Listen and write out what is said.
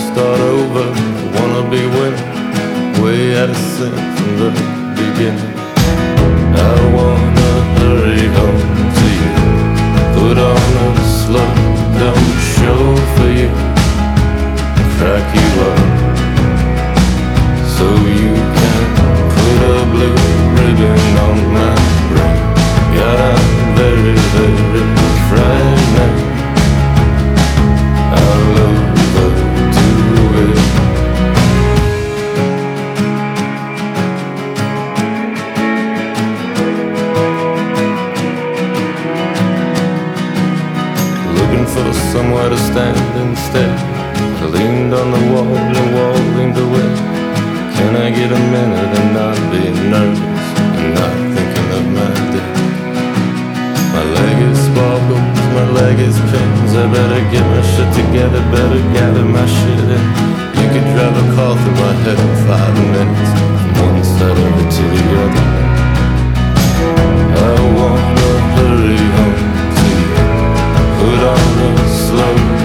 start over. Wanna be way out of sync from the beginning. I wanna hurry home to you, put on a slow down show for you, crack you up so you can put a blue ribbon on my brain. God, I'm very, very frightening. I'll overdo it. Looking for somewhere to stand instead. I leaned on the wall and the wall leaned away. Can I get a minute and not be nervous and not thinking of my day? My leg is sparkles, my leg is pins. I better get my shit together, better gather my shit in. You could drive a car through my head in 5 minutes, from one side of it to the other. I wanna hurry home to you, put on a slow